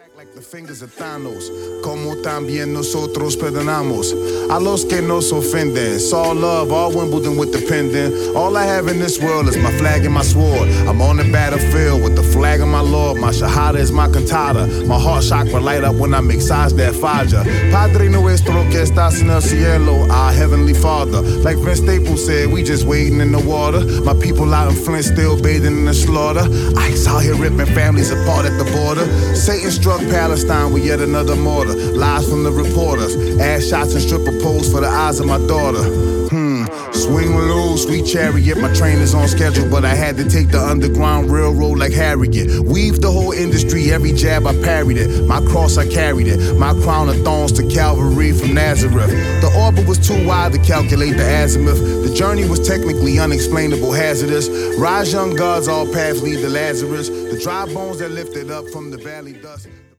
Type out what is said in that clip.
Like the fingers of Thanos, como también nosotros perdonamos a los que nos ofenden. It's all love, all Wimbledon with the pendant. All I have in this world is my flag and my sword. I'm on the battlefield with the flag of my Lord. My shahada is my cantata. My heart chakra light up when I make size that fajr. Padre nuestro que estás en el cielo, our heavenly Father. Like Vince Staples said, we just wading in the water. My people out in Flint still bathing in the slaughter. Ice out here ripping families apart at the border. Satan struck Palestine with yet another mortar. Lies from the reporters. Ass shots and stripper poles for the eyes of my daughter. Swing low, sweet chariot. My train is on schedule, but I had to take the Underground Railroad like Harriet. Weave the whole industry, every jab I parried it. My cross I carried it. My crown of thorns to Calvary from Nazareth. The orbit was too wide to calculate the azimuth. The journey was technically unexplainable, hazardous. Rise young gods, all paths lead to Lazarus. The dry bones that lifted up from the valley dust.